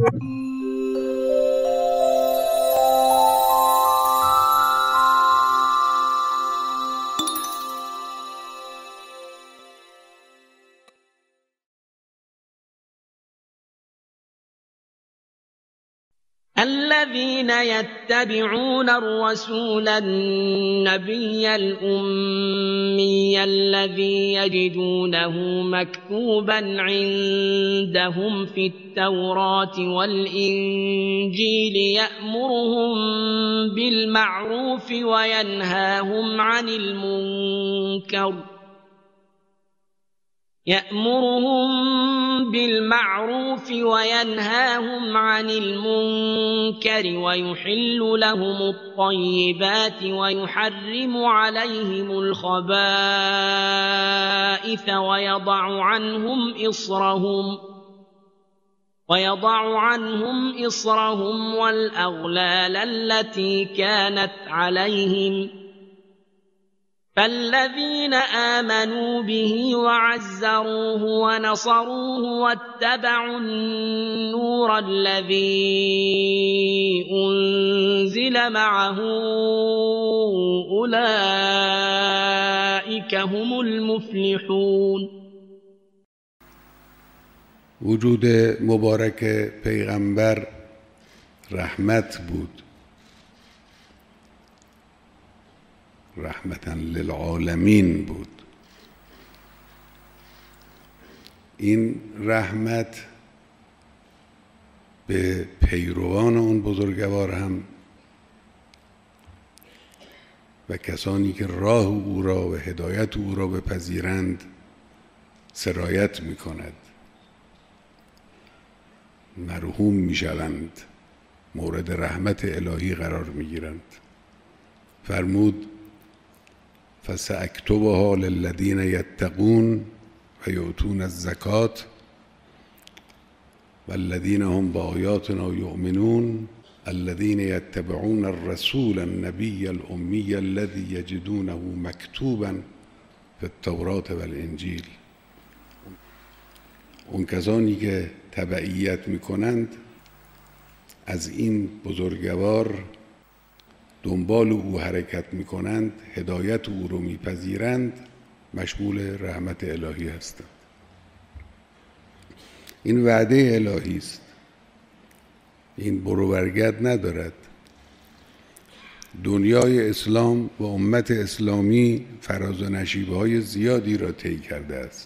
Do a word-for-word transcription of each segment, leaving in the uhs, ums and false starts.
الذين يتبعون الرسول النبي الأمي الذي يجدونه مكتوبا عندهم في التوراة والإنجيل يأمرهم بالمعروف وينهاهم عن المنكر يأمرهم بالمعروف وينهاهم عن المنكر ويحل لهم الطيبات ويحرم عليهم الخبائث ويضع عنهم إصرهم ويضع عنهم إصرهم والأغلال التي كانت عليهم فالذين آمنوا به وعزروه ونصروه واتبعوا النور الذي أنزل معه أولئك هم المفلحون. وجود مبارک پیغمبر رحمت بود، رحمتاً للعالمین بود. این رحمت به پیروان اون بزرگوار هم و کسانی که راه او را و هدایت او را بپذیرند سرایت می کند، مرحوم می شوند، مورد رحمت الهی قرار می گیرند. فرمود فسأکتبها للذین یتقون و یؤتون الزکاة والذین هم بآیاتنا یؤمنون الذین یتبعون الرسول النبی الأمی الذی یجدونه مکتوبا فی التوراة والانجیل. اون کسانی که تبعیت میکنند از این بزرگوار، دنبال او حرکت میکنند، هدایت او رو میپذیرند، مشمول رحمت الهی هستند. این وعده الهی است، این برو برگرد ندارد. دنیای اسلام و امت اسلامی فراز و نشیب‌های زیادی را طی کرده است،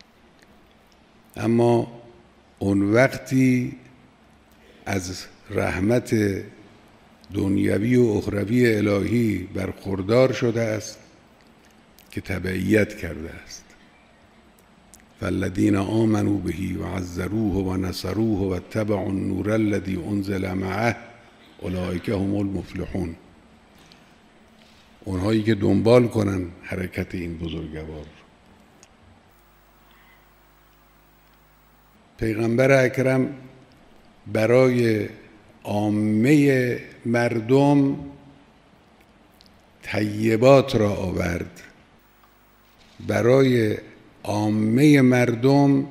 اما اون وقتی از رحمت دنیوی و اخروی الهی برخوردار شده است که تبعیت کرده است. فالذین آمنوا به و عزروه و نصروه و اتبعوا النور الذی انزل معه اولئک هم المفلحون. اونهایی که دنبال کنن حرکت این بزرگوار. پیغمبر اکرم برای عامه مردم طیبات را آورد، برای عامه مردم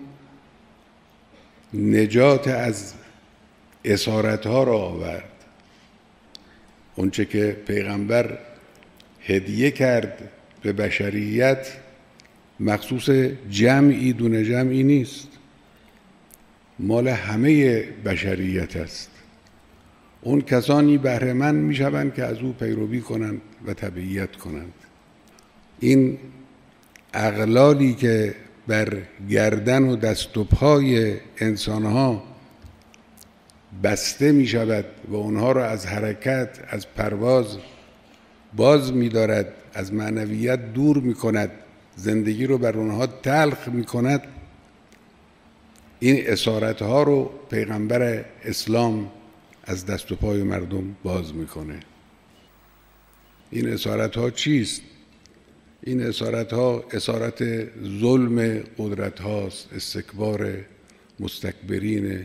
نجات از اسارتها را آورد. اونچه که پیغمبر هدیه کرد به بشریت مخصوص جمعی دونه جمعی نیست، مال همه بشریت است. اون کسانی بهره مند میشوند که از او پیروی کنند و تبعیت کنند. این اغلالی که بر گردن و دست و پای انسانها بسته می شود و اونها را از حرکت، از پرواز باز می دارد، از معنویت دور می کند، زندگی رو بر اونها تلخ می کند، این اسارتها رو پیغمبر اسلام از دست و پای مردم باز میکنه. این اسارتها چیست؟ این اسارتها اسارت ظلم قدرت هاست، استکبار مستکبرین،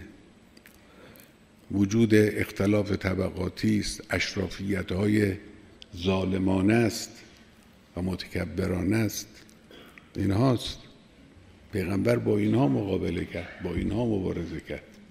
وجود اختلاف طبقاتی است، اشرافیت های ظالمانه است و متکبرانه است. این هاست. پیغمبر با اینها مقابله کرد، با اینها مبارزه کرد.